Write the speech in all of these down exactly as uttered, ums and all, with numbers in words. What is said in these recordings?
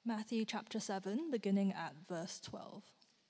Matthew chapter seven, beginning at verse twelve.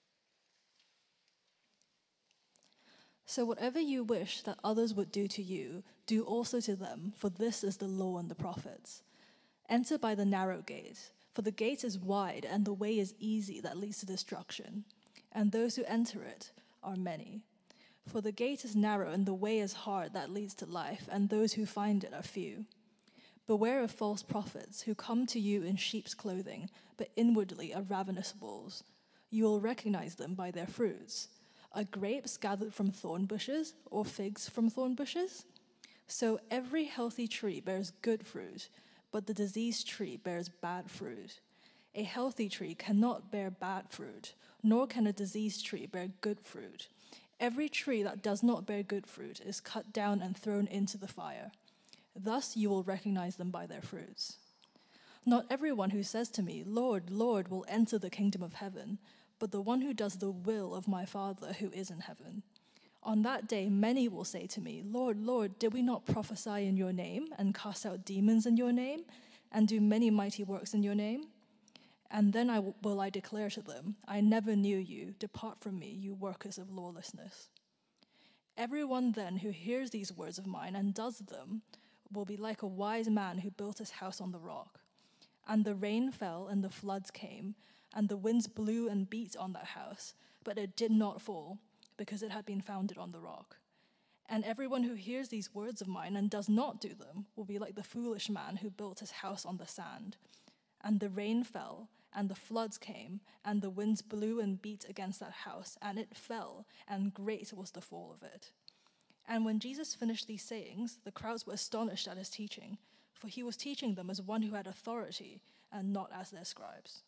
So whatever you wish that others would do to you, do also to them, for this is the law and the prophets. Enter by the narrow gate, for the gate is wide and the way is easy that leads to destruction, and those who enter it are many. For the gate is narrow and the way is hard that leads to life, and those who find it are few. Beware of false prophets who come to you in sheep's clothing, but inwardly are ravenous wolves. You will recognize them by their fruits. Are grapes gathered from thorn bushes, or figs from thorn bushes? So every healthy tree bears good fruit, but the diseased tree bears bad fruit. A healthy tree cannot bear bad fruit, nor can a diseased tree bear good fruit. Every tree that does not bear good fruit is cut down and thrown into the fire. Thus you will recognize them by their fruits. Not everyone who says to me, 'Lord, Lord,' will enter the kingdom of heaven, but the one who does the will of my Father who is in heaven. On that day many will say to me, 'Lord, Lord, did we not prophesy in your name, and cast out demons in your name, and do many mighty works in your name?' And then I w- will I declare to them, 'I never knew you. Depart from me, you workers of lawlessness.' Everyone then who hears these words of mine and does them will be like a wise man who built his house on the rock. And the rain fell, and the floods came, and the winds blew and beat on that house, but it did not fall, because it had been founded on the rock. And everyone who hears these words of mine and does not do them will be like the foolish man who built his house on the sand. And the rain fell, and the floods came, and the winds blew and beat against that house, and it fell, and great was the fall of it. And when Jesus finished these sayings, the crowds were astonished at his teaching, for he was teaching them as one who had authority and not as their scribes."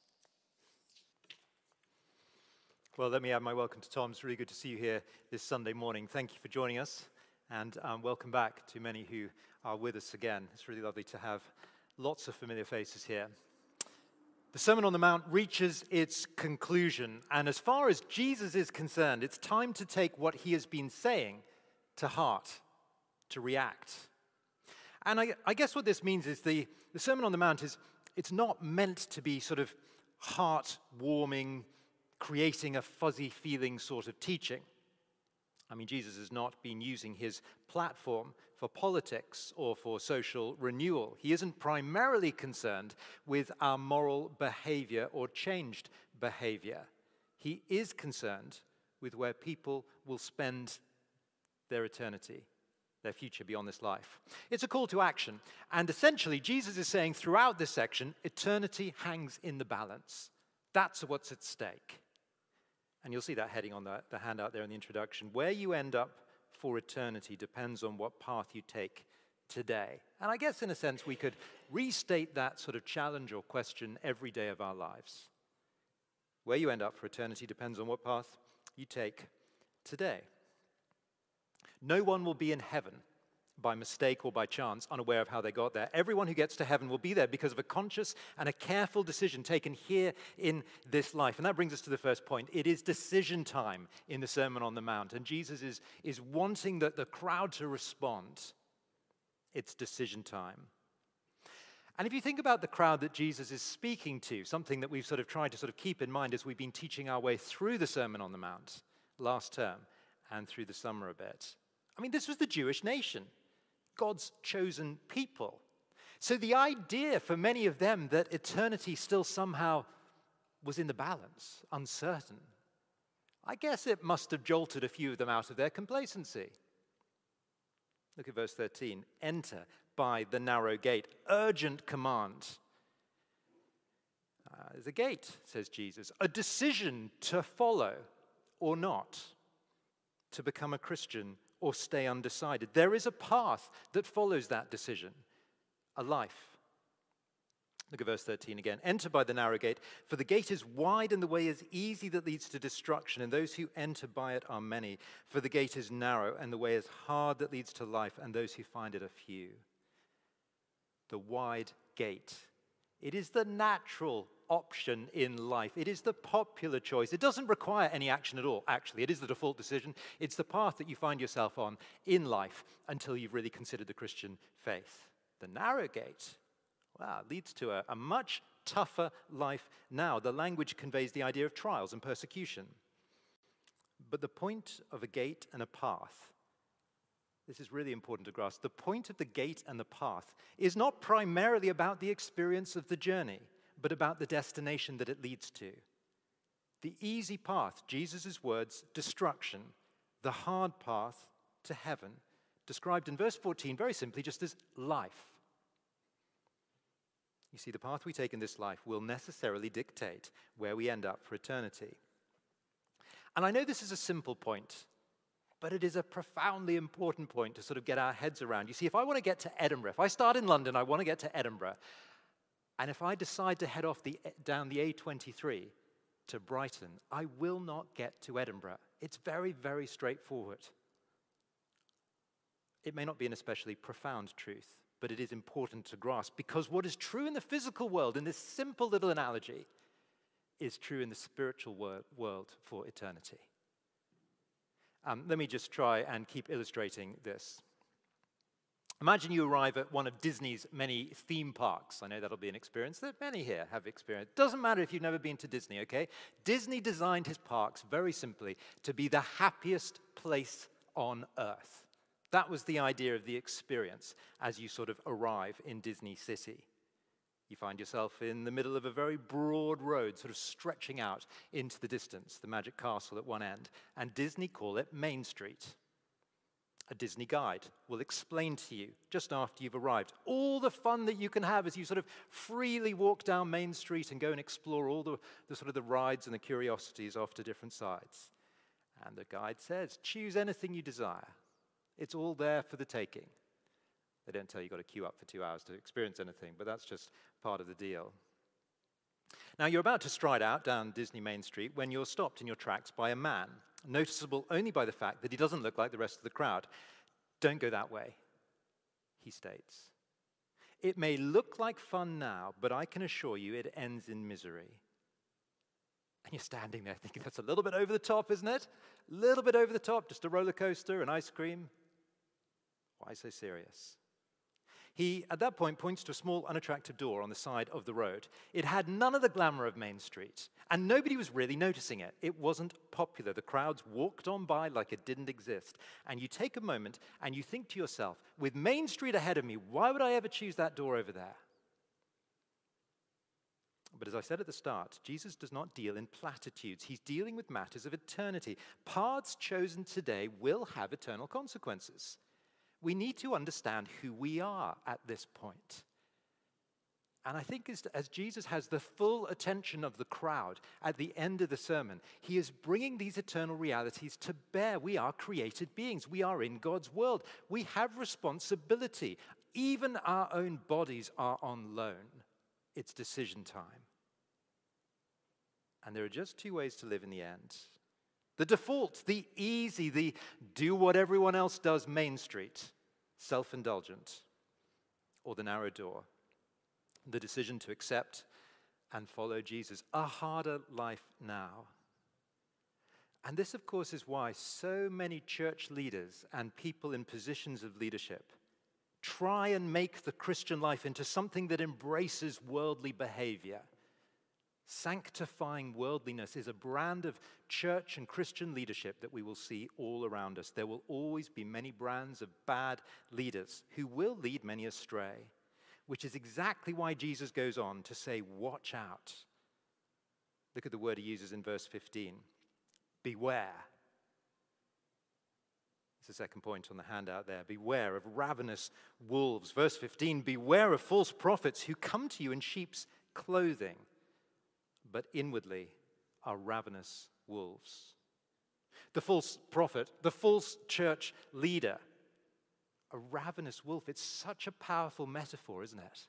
Well, let me add my welcome to Tom. It's really good to see you here this Sunday morning. Thank you for joining us, and um, welcome back to many who are with us again. It's really lovely to have lots of familiar faces here. The Sermon on the Mount reaches its conclusion, and as far as Jesus is concerned, it's time to take what he has been saying to heart, to react. And I, I guess what this means is the, the Sermon on the Mount is, it's not meant to be sort of heart-warming, creating a fuzzy feeling sort of teaching. I mean, Jesus has not been using his platform for politics or for social renewal. He isn't primarily concerned with our moral behavior or changed behavior. He is concerned with where people will spend their eternity, their future beyond this life. It's a call to action. And essentially, Jesus is saying throughout this section, eternity hangs in the balance. That's what's at stake. And you'll see that heading on the, the handout there in the introduction. Where you end up for eternity depends on what path you take today. And I guess in a sense we could restate that sort of challenge or question every day of our lives. Where you end up for eternity depends on what path you take today. No one will be in heaven by mistake or by chance, unaware of how they got there. Everyone who gets to heaven will be there because of a conscious and a careful decision taken here in this life. And that brings us to the first point. It is decision time in the Sermon on the Mount, and Jesus is, is wanting the, the crowd to respond. It's decision time. And if you think about the crowd that Jesus is speaking to, something that we've sort of tried to sort of keep in mind as we've been teaching our way through the Sermon on the Mount last term and through the summer a bit. I mean, this was the Jewish nation, God's chosen people. So the idea for many of them that eternity still somehow was in the balance, uncertain, I guess it must have jolted a few of them out of their complacency. Look at verse thirteen. Enter by the narrow gate. Urgent command. Uh, there's a gate, says Jesus. A decision to follow or not. To become a Christian or stay undecided. There is a path that follows that decision. A life. Look at verse thirteen again. Enter by the narrow gate, for the gate is wide and the way is easy that leads to destruction, and those who enter by it are many. For the gate is narrow and the way is hard that leads to life, and those who find it are few. The wide gate. It is the natural option in life. It is the popular choice. It doesn't require any action at all, actually. It is the default decision. It's the path that you find yourself on in life until you've really considered the Christian faith. The narrow gate, wow, leads to a, a much tougher life now. The language conveys the idea of trials and persecution. But the point of a gate and a path, this is really important to grasp, the point of the gate and the path is not primarily about the experience of the journey, but about the destination that it leads to. The easy path, Jesus' words, destruction. The hard path to heaven, described in verse fourteen very simply just as life. You see, the path we take in this life will necessarily dictate where we end up for eternity. And I know this is a simple point, but it is a profoundly important point to sort of get our heads around. You see, if I want to get to Edinburgh, if I start in London, I want to get to Edinburgh, and if I decide to head off the, down the A twenty-three to Brighton, I will not get to Edinburgh. It's very, very straightforward. It may not be an especially profound truth, but it is important to grasp, because what is true in the physical world, in this simple little analogy, is true in the spiritual wor- world for eternity. Um, let me just try and keep illustrating this. Imagine you arrive at one of Disney's many theme parks. I know that'll be an experience that many here have experienced. Doesn't matter if you've never been to Disney, okay? Disney designed his parks very simply to be the happiest place on earth. That was the idea of the experience as you sort of arrive in Disney City. You find yourself in the middle of a very broad road, sort of stretching out into the distance, the Magic Castle at one end, and Disney call it Main Street. A Disney guide will explain to you, just after you've arrived, all the fun that you can have as you sort of freely walk down Main Street and go and explore all the, the sort of the rides and the curiosities off to different sides. And the guide says, choose anything you desire. It's all there for the taking. They don't tell you you've got to queue up for two hours to experience anything, but that's just part of the deal. Now, you're about to stride out down Disney Main Street when you're stopped in your tracks by a man, noticeable only by the fact that he doesn't look like the rest of the crowd. Don't go that way, he states. It may look like fun now, but I can assure you it ends in misery. And you're standing there thinking, that's a little bit over the top, isn't it? A little bit over the top, just a roller coaster, an ice cream. Why so serious? He, at that point, points to a small, unattractive door on the side of the road. It had none of the glamour of Main Street, and nobody was really noticing it. It wasn't popular. The crowds walked on by like it didn't exist. And you take a moment and you think to yourself, with Main Street ahead of me, why would I ever choose that door over there? But as I said at the start, Jesus does not deal in platitudes. He's dealing with matters of eternity. Paths chosen today will have eternal consequences. We need to understand who we are at this point. And I think as, as Jesus has the full attention of the crowd at the end of the sermon, he is bringing these eternal realities to bear. We are created beings. We are in God's world. We have responsibility. Even our own bodies are on loan. It's decision time. And there are just two ways to live in the end. The default, the easy, the do what everyone else does Main Street, self-indulgent, or the narrow door, the decision to accept and follow Jesus, a harder life now. And this, of course, is why so many church leaders and people in positions of leadership try and make the Christian life into something that embraces worldly behavior. Sanctifying worldliness is a brand of church and Christian leadership that we will see all around us. There will always be many brands of bad leaders who will lead many astray, which is exactly why Jesus goes on to say, watch out. Look at the word he uses in verse fifteen. Beware. It's the second point on the handout there. Beware of ravenous wolves. Verse fifteen, beware of false prophets who come to you in sheep's clothing, but inwardly are ravenous wolves. The false prophet, the false church leader, a ravenous wolf. It's such a powerful metaphor, isn't it?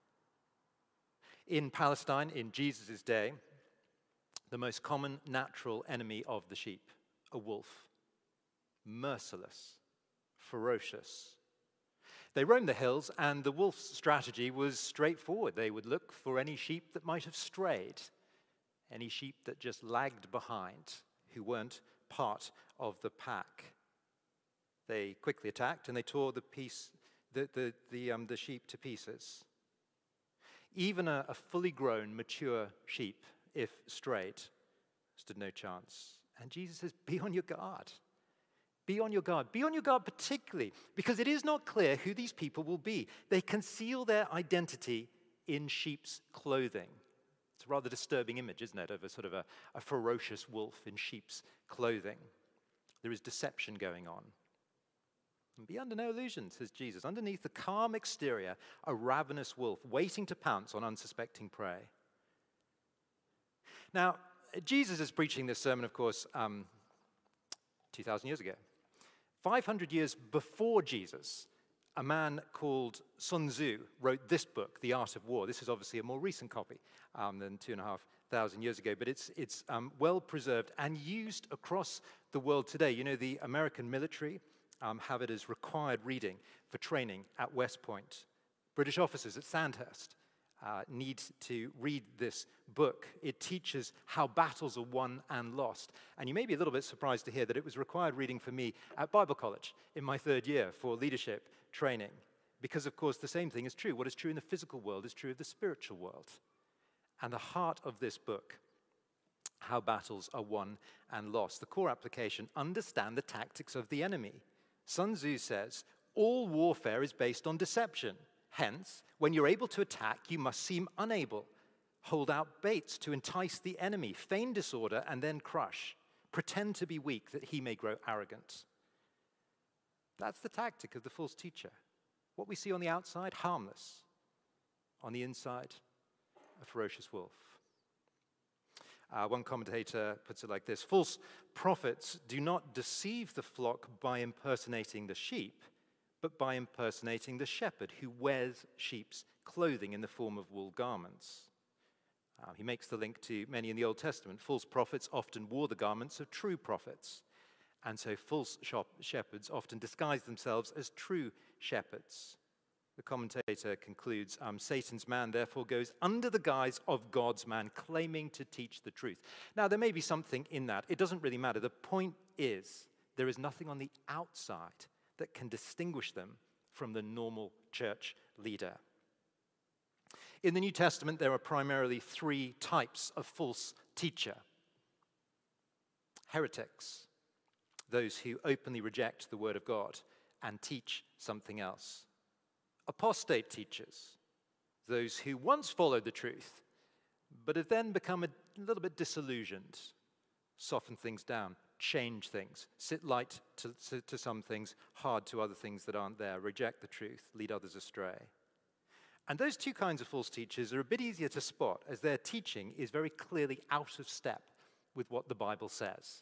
In Palestine, in Jesus' day, the most common natural enemy of the sheep, a wolf. Merciless, ferocious. They roamed the hills, and the wolf's strategy was straightforward. They would look for any sheep that might have strayed, any sheep that just lagged behind, who weren't part of the pack. They quickly attacked, and they tore the piece, the, the, the, um, the sheep to pieces. Even a, a fully grown, mature sheep, if strayed, stood no chance. And Jesus says, be on your guard. Be on your guard. Be on your guard particularly because it is not clear who these people will be. They conceal their identity in sheep's clothing. It's a rather disturbing image, isn't it, of a sort of a, a ferocious wolf in sheep's clothing. There is deception going on. And be under no illusion, says Jesus. Underneath the calm exterior, a ravenous wolf waiting to pounce on unsuspecting prey. Now, Jesus is preaching this sermon, of course, um, two thousand years ago. five hundred years before Jesus, a man called Sun Tzu wrote this book, The Art of War. This is obviously a more recent copy um, than two and a half thousand years ago, but it's, it's um, well preserved and used across the world today. You know, the American military um, have it as required reading for training at West Point. British officers at Sandhurst uh, need to read this book. It teaches how battles are won and lost. And you may be a little bit surprised to hear that it was required reading for me at Bible college in my third year for leadership training. Because, of course, the same thing is true. What is true in the physical world is true of the spiritual world. And the heart of this book, how battles are won and lost. The core application, understand the tactics of the enemy. Sun Tzu says, all warfare is based on deception. Hence, when you're able to attack, you must seem unable. Hold out baits to entice the enemy. Feign disorder and then crush. Pretend to be weak that he may grow arrogant. That's the tactic of the false teacher. What we see on the outside, harmless. On the inside, a ferocious wolf. Uh, one commentator puts it like this: false prophets do not deceive the flock by impersonating the sheep, but by impersonating the shepherd who wears sheep's clothing in the form of wool garments. Uh, he makes the link to many in the Old Testament. False prophets often wore the garments of true prophets, and so false shepherds often disguise themselves as true shepherds. The commentator concludes, um, Satan's man therefore goes under the guise of God's man, claiming to teach the truth. Now, there may be something in that. It doesn't really matter. The point is, there is nothing on the outside that can distinguish them from the normal church leader. In the New Testament, there are primarily three types of false teacher. Heretics, those who openly reject the word of God and teach something else. Apostate teachers, those who once followed the truth, but have then become a little bit disillusioned, soften things down, change things, sit light to, to, to some things, hard to other things that aren't there, reject the truth, lead others astray. And those two kinds of false teachers are a bit easier to spot, as their teaching is very clearly out of step with what the Bible says.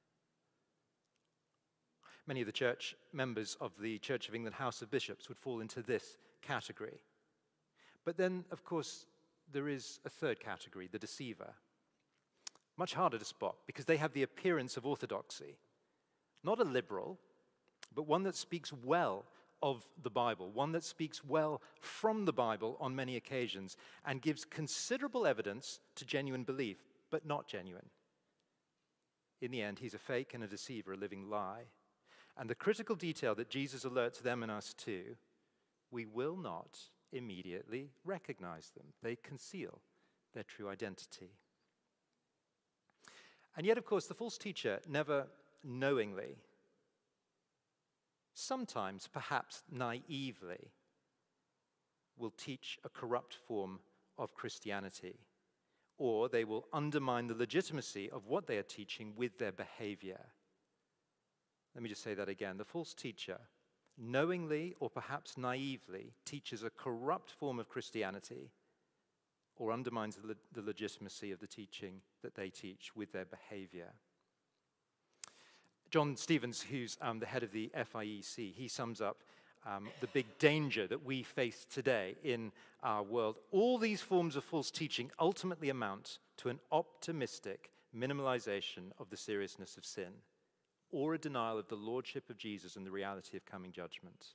Many of the church members of the Church of England House of Bishops would fall into this category. But then, of course, there is a third category, the deceiver. Much harder to spot because they have the appearance of orthodoxy. Not a liberal, but one that speaks well of the Bible, one that speaks well from the Bible on many occasions and gives considerable evidence to genuine belief, but not genuine. In the end, he's a fake and a deceiver, a living lie. And the critical detail that Jesus alerts them and us to, we will not immediately recognize them. They conceal their true identity. And yet, of course, the false teacher never knowingly, sometimes perhaps naively, will teach a corrupt form of Christianity, or they will undermine the legitimacy of what they are teaching with their behavior. Let me just say that again. The false teacher, knowingly or perhaps naively, teaches a corrupt form of Christianity or undermines the, le- the legitimacy of the teaching that they teach with their behavior. John Stevens, who's um, the head of the F I E C, he sums up um, the big danger that we face today in our world. All these forms of false teaching ultimately amount to an optimistic minimalization of the seriousness of sin, or a denial of the lordship of Jesus and the reality of coming judgment.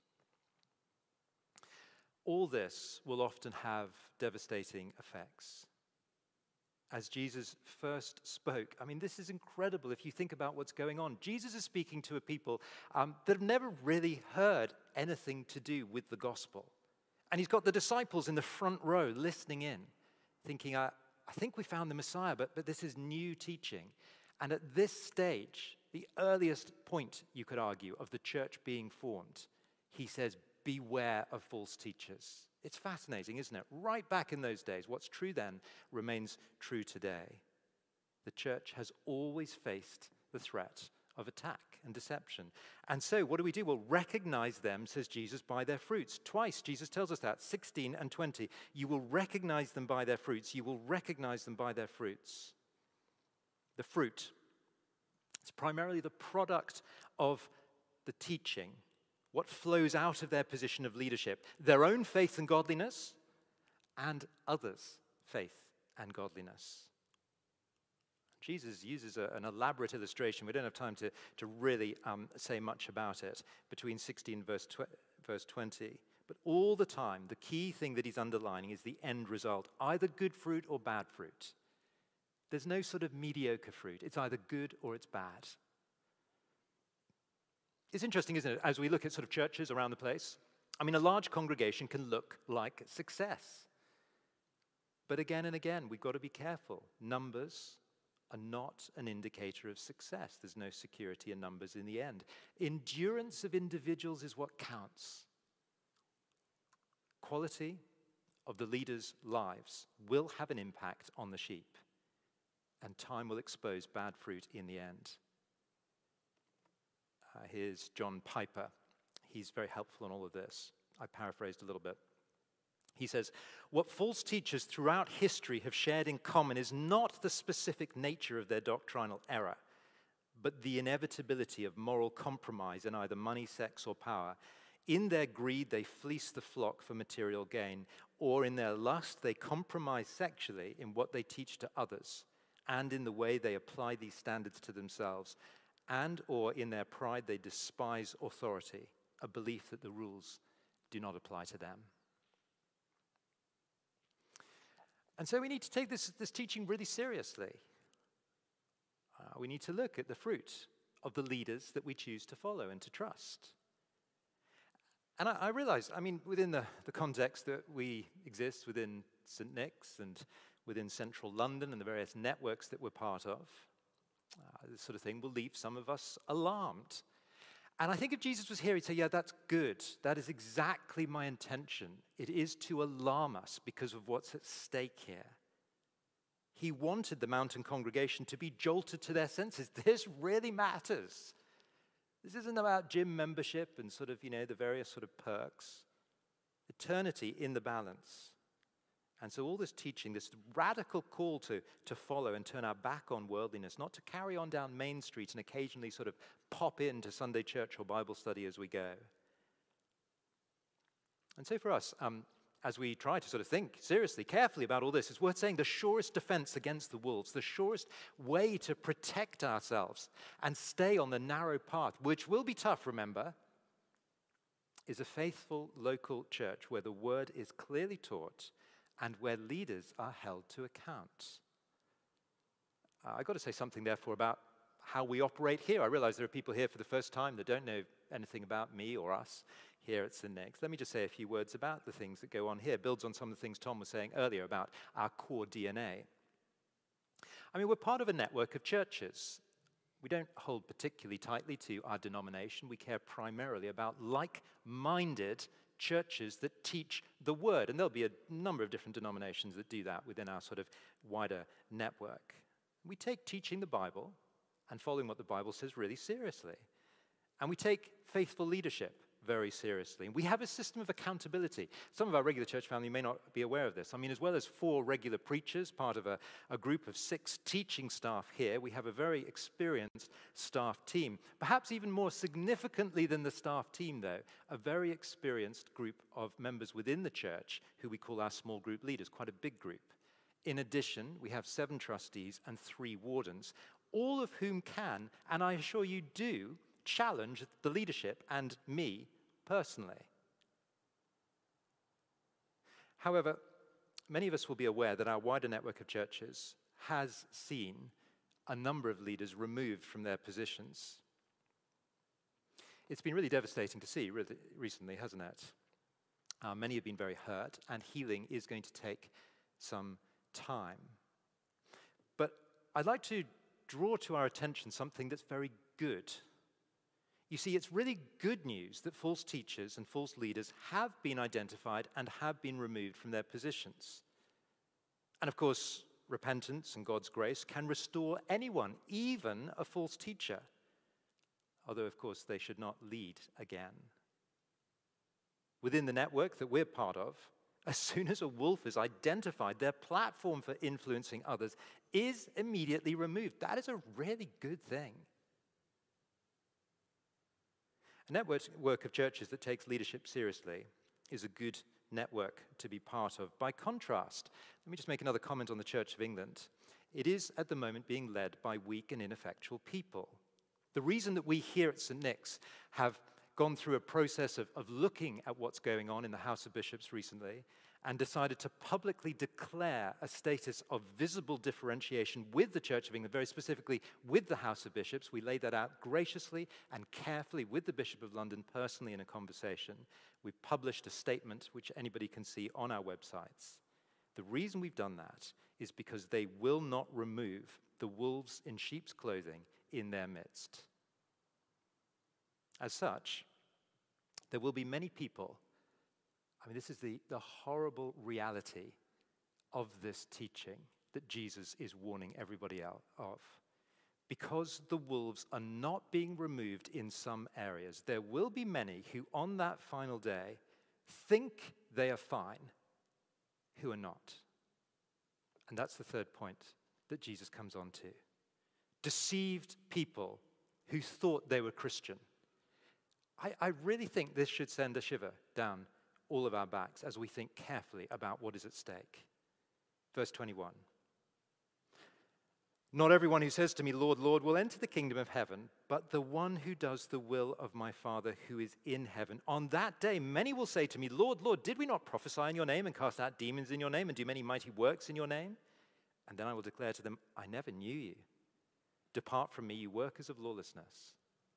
All this will often have devastating effects. As Jesus first spoke, I mean, this is incredible if you think about what's going on. Jesus is speaking to a people um, that have never really heard anything to do with the gospel. And he's got the disciples in the front row listening in, thinking, I, I think we found the Messiah, but, but this is new teaching. And at this stage, the earliest point, you could argue, of the church being formed, he says, beware of false teachers. It's fascinating, isn't it? Right back in those days, what's true then remains true today. The church has always faced the threat of attack and deception. And so what do we do? Well, recognize them, says Jesus, by their fruits. Twice Jesus tells us that, sixteen and twenty. You will recognize them by their fruits. You will recognize them by their fruits. The fruit. It's primarily the product of the teaching, what flows out of their position of leadership, their own faith and godliness, and others' faith and godliness. Jesus uses a, an elaborate illustration. We don't have time to, to really um, say much about it, between sixteen verse, tw- verse twenty. But all the time, the key thing that he's underlining is the end result, either good fruit or bad fruit. There's no sort of mediocre fruit. It's either good or it's bad. It's interesting, isn't it, as we look at sort of churches around the place? I mean, a large congregation can look like success. But again and again, we've got to be careful. Numbers are not an indicator of success. There's no security in numbers in the end. Endurance of individuals is what counts. Quality of the leaders' lives will have an impact on the sheep, and time will expose bad fruit in the end. Uh, here's John Piper. He's very helpful in all of this. I paraphrased a little bit. He says, what false teachers throughout history have shared in common is not the specific nature of their doctrinal error, but the inevitability of moral compromise in either money, sex, or power. In their greed, they fleece the flock for material gain, or in their lust, they compromise sexually in what they teach to others, and in the way they apply these standards to themselves, and or in their pride, they despise authority, a belief that the rules do not apply to them. And so we need to take this, this teaching really seriously. Uh, we need to look at the fruit of the leaders that we choose to follow and to trust. And I, I realize, I mean, within the, the context that we exist within Saint Nick's and within central London and the various networks that we're part of, uh, this sort of thing will leave some of us alarmed. And I think if Jesus was here, he'd say, yeah, that's good. That is exactly my intention. It is to alarm us because of what's at stake here. He wanted the mountain congregation to be jolted to their senses. This really matters. This isn't about gym membership and sort of, you know, the various sort of perks. Eternity in the balance. And so all this teaching, this radical call to, to follow and turn our back on worldliness, not to carry on down Main Street and occasionally sort of pop into Sunday church or Bible study as we go. And so for us, um, as we try to sort of think seriously, carefully about all this, it's worth saying the surest defense against the wolves, the surest way to protect ourselves and stay on the narrow path, which will be tough, remember, is a faithful local church where the word is clearly taught and where leaders are held to account. Uh, I've got to say something, therefore, about how we operate here. I realize there are people here for the first time that don't know anything about me or us here at Saint Nick's. Let me just say a few words about the things that go on here. Builds on some of the things Tom was saying earlier about our core D N A. I mean, we're part of a network of churches. We don't hold particularly tightly to our denomination. We care primarily about like-minded churches that teach the word. And there'll be a number of different denominations that do that within our sort of wider network. We take teaching the Bible and following what the Bible says really seriously. And we take faithful leadership very seriously. And we have a system of accountability. Some of our regular church family may not be aware of this. I mean, as well as four regular preachers, part of a, a group of six teaching staff here, we have a very experienced staff team. Perhaps even more significantly than the staff team, though, a very experienced group of members within the church who we call our small group leaders, quite a big group. In addition, we have seven trustees and three wardens, all of whom can, and I assure you do, challenge the leadership and me personally. However, many of us will be aware that our wider network of churches has seen a number of leaders removed from their positions. It's been really devastating to see really recently, hasn't it? Uh, many have been very hurt, and healing is going to take some time. But I'd like to draw to our attention something that's very good. You see, it's really good news that false teachers and false leaders have been identified and have been removed from their positions. And of course, repentance and God's grace can restore anyone, even a false teacher. Although, of course, they should not lead again. Within the network that we're part of, as soon as a wolf is identified, their platform for influencing others is immediately removed. That is a really good thing. A network of churches that takes leadership seriously is a good network to be part of. By contrast, let me just make another comment on the Church of England. It is at the moment being led by weak and ineffectual people. The reason that we here at Saint Nick's have gone through a process of, of looking at what's going on in the House of Bishops recently and decided to publicly declare a status of visible differentiation with the Church of England, very specifically with the House of Bishops. We laid that out graciously and carefully with the Bishop of London personally in a conversation. We've published a statement which anybody can see on our websites. The reason we've done that is because they will not remove the wolves in sheep's clothing in their midst. As such, there will be many people. I mean, this is the, the horrible reality of this teaching that Jesus is warning everybody out of. Because the wolves are not being removed in some areas, there will be many who on that final day think they are fine, who are not. And that's the third point that Jesus comes on to. Deceived people who thought they were Christian. I, I really think this should send a shiver down all of our backs as we think carefully about what is at stake. Verse twenty-one. Not everyone who says to me, Lord, Lord, will enter the kingdom of heaven, but the one who does the will of my Father who is in heaven. On that day, many will say to me, Lord, Lord, did we not prophesy in your name and cast out demons in your name and do many mighty works in your name? And then I will declare to them, I never knew you. Depart from me, you workers of lawlessness.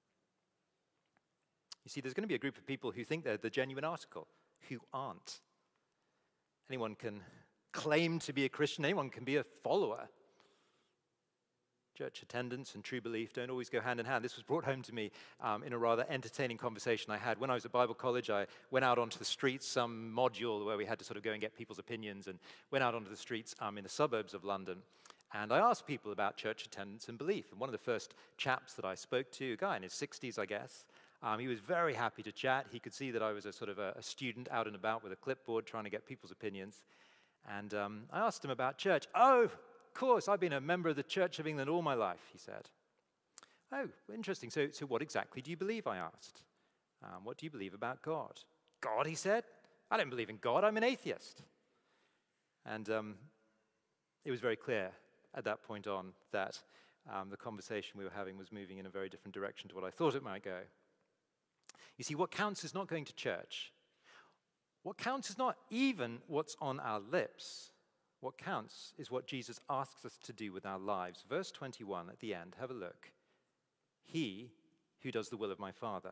You see, there's going to be a group of people who think they're the genuine article, who aren't. Anyone can claim to be a Christian, anyone can be a follower. Church attendance and true belief don't always go hand in hand. This was brought home to me um, in a rather entertaining conversation I had. When I was at Bible college, I went out onto the streets, some module where we had to sort of go and get people's opinions, and went out onto the streets um, in the suburbs of London. And I asked people about church attendance and belief. And one of the first chaps that I spoke to, a guy in his sixties, I guess, um, he was very happy to chat. He could see that I was a sort of a, a student out and about with a clipboard trying to get people's opinions. And um, I asked him about church. Oh, of course, I've been a member of the Church of England all my life, he said. Oh, interesting. So, so what exactly do you believe, I asked. Um, what do you believe about God? God, he said. I don't believe in God. I'm an atheist. And um, it was very clear at that point on that um, the conversation we were having was moving in a very different direction to what I thought it might go. You see, what counts is not going to church. What counts is not even what's on our lips. What counts is what Jesus asks us to do with our lives. Verse twenty-one at the end, have a look. He who does the will of my Father.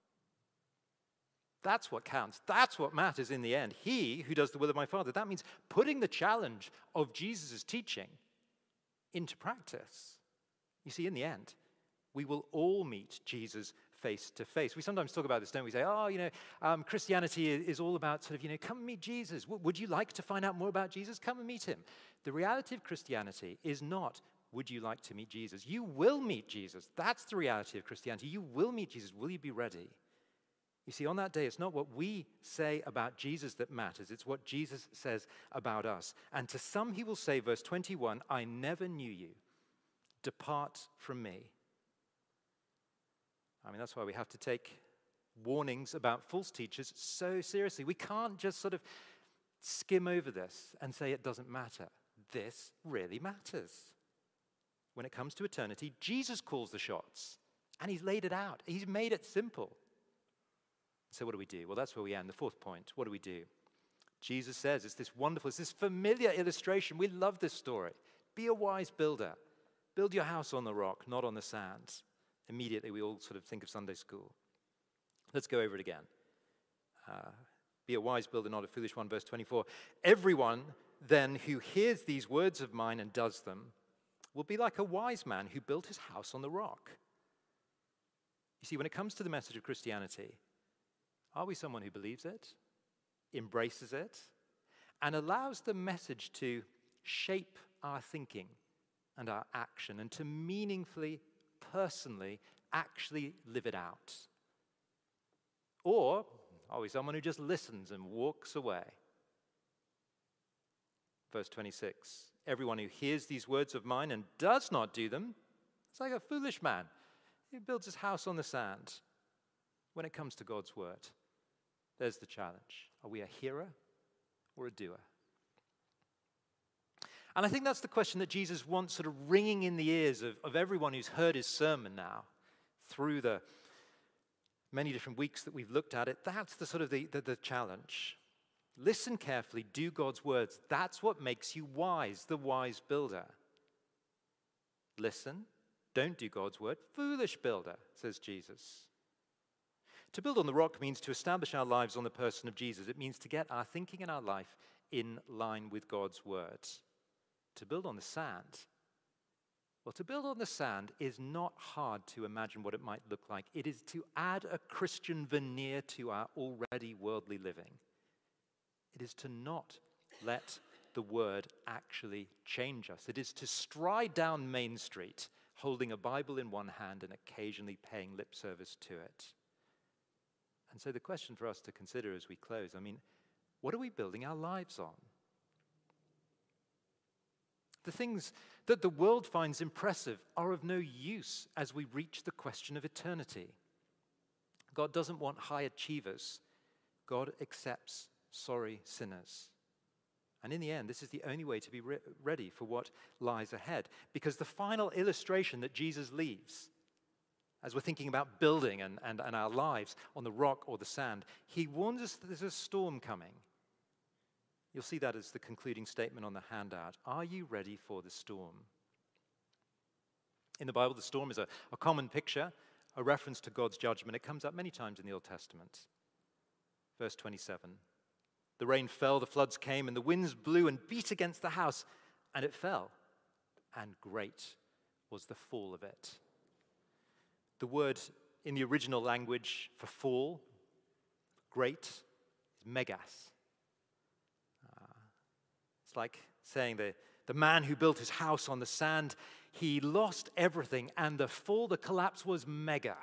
That's what counts. That's what matters in the end. He who does the will of my Father. That means putting the challenge of Jesus' teaching into practice. You see, in the end, we will all meet Jesus face to face. We sometimes talk about this, don't we? Say, oh, you know, um, Christianity is all about sort of, you know, come and meet Jesus. W- would you like to find out more about Jesus? Come and meet him. The reality of Christianity is not, would you like to meet Jesus? You will meet Jesus. That's the reality of Christianity. You will meet Jesus. Will you be ready? You see, on that day, it's not what we say about Jesus that matters. It's what Jesus says about us. And to some he will say, verse twenty-one, I never knew you. Depart from me. I mean, that's why we have to take warnings about false teachers so seriously. We can't just sort of skim over this and say it doesn't matter. This really matters. When it comes to eternity, Jesus calls the shots, and he's laid it out. He's made it simple. So what do we do? Well, that's where we end. The fourth point, what do we do? Jesus says, it's this wonderful, it's this familiar illustration. We love this story. Be a wise builder. Build your house on the rock, not on the sands. Immediately, we all sort of think of Sunday school. Let's go over it again. Uh, Be a wise builder, not a foolish one. Verse twenty-four. Everyone then who hears these words of mine and does them will be like a wise man who built his house on the rock. You see, when it comes to the message of Christianity, are we someone who believes it, embraces it, and allows the message to shape our thinking and our action and to meaningfully, personally, actually live it out? Or are we someone who just listens and walks away? Verse twenty-six, everyone who hears these words of mine and does not do them, it's like a foolish man who builds his house on the sand. When it comes to God's word, there's the challenge. Are we a hearer or a doer? And I think that's the question that Jesus wants sort of ringing in the ears of, of everyone who's heard his sermon now through the many different weeks that we've looked at it. That's the sort of the, the, the challenge. Listen carefully, do God's words. That's what makes you wise, the wise builder. Listen, don't do God's word. Foolish builder, says Jesus. To build on the rock means to establish our lives on the person of Jesus. It means to get our thinking and our life in line with God's words. To build on the sand, well, to build on the sand is not hard to imagine what it might look like. It is to add a Christian veneer to our already worldly living. It is to not let the word actually change us. It is to stride down Main Street, holding a Bible in one hand and occasionally paying lip service to it. And so the question for us to consider as we close, I mean, what are we building our lives on? The things that the world finds impressive are of no use as we reach the question of eternity. God doesn't want high achievers. God accepts sorry sinners. And in the end, this is the only way to be re- ready for what lies ahead. Because the final illustration that Jesus leaves, as we're thinking about building and, and, and our lives on the rock or the sand, he warns us that there's a storm coming. You'll see that as the concluding statement on the handout. Are you ready for the storm? In the Bible, the storm is a, a common picture, a reference to God's judgment. It comes up many times in the Old Testament. Verse twenty-seven. The rain fell, the floods came, and the winds blew and beat against the house, and it fell. And great was the fall of it. The word in the original language for fall, great, is megas. Like saying the, the man who built his house on the sand, he lost everything, and the fall, the collapse was mega.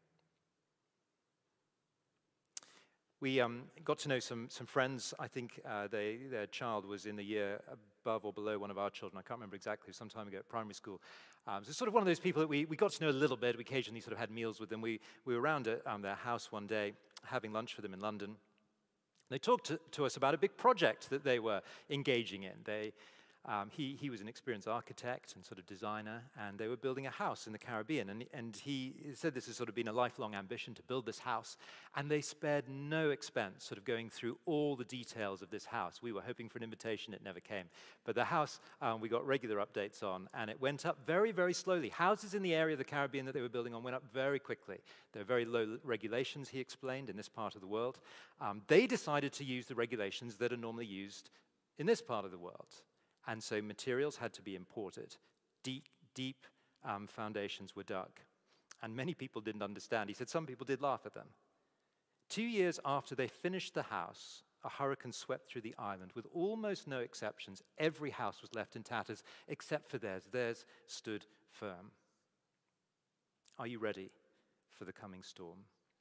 We um, got to know some, some friends. I think uh, they, their child was in the year above or below one of our children. I can't remember exactly, some time ago at primary school. Um, so it's sort of one of those people that we, we got to know a little bit. We occasionally sort of had meals with them. We, we were around at um, their house one day, having lunch with them in London. They talked to, to us about a big project that they were engaging in. They, um, he, he was an experienced architect and sort of designer, and they were building a house in the Caribbean. And, and he said this has sort of been a lifelong ambition to build this house, and they spared no expense sort of going through all the details of this house. We were hoping for an invitation, it never came. But the house, um, we got regular updates on, and it went up very, very slowly. Houses in the area of the Caribbean that they were building on went up very quickly. There are very low regulations, he explained, in this part of the world. Um, they decided to use the regulations that are normally used in this part of the world. And so materials had to be imported. Deep, deep um, foundations were dug. And many people didn't understand. He said some people did laugh at them. Two years after they finished the house, a hurricane swept through the island with almost no exceptions. Every house was left in tatters except for theirs. Theirs stood firm. Are you ready for the coming storm?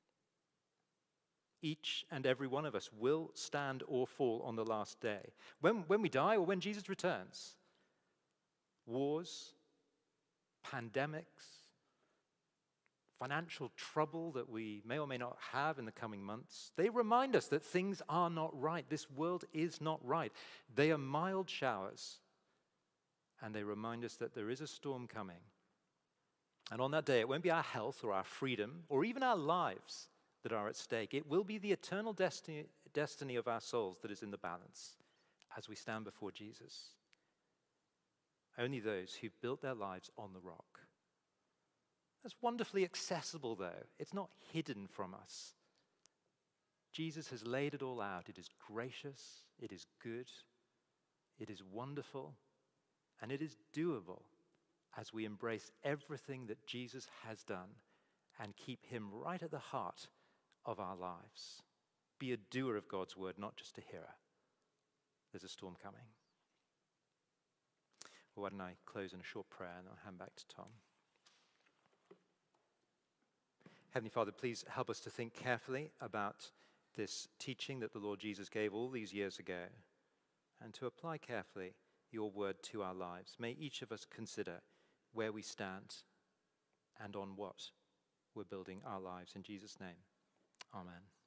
Each and every one of us will stand or fall on the last day. When, when we die or when Jesus returns. Wars, pandemics, financial trouble that we may or may not have in the coming months, they remind us that things are not right. This world is not right. They are mild showers, and they remind us that there is a storm coming. And on that day, it won't be our health or our freedom or even our lives that are at stake. It will be the eternal destiny, destiny of our souls that is in the balance as we stand before Jesus. Only those who've built their lives on the rock. That's wonderfully accessible, though. It's not hidden from us. Jesus has laid it all out. It is gracious, it is good, it is wonderful, and it is doable as we embrace everything that Jesus has done and keep him right at the heart of our lives. Be a doer of God's word, not just a hearer. There's a storm coming. Well, why don't I close in a short prayer and I'll hand back to Tom. Heavenly Father, please help us to think carefully about this teaching that the Lord Jesus gave all these years ago and to apply carefully your word to our lives. May each of us consider where we stand and on what we're building our lives. In Jesus' name, amen.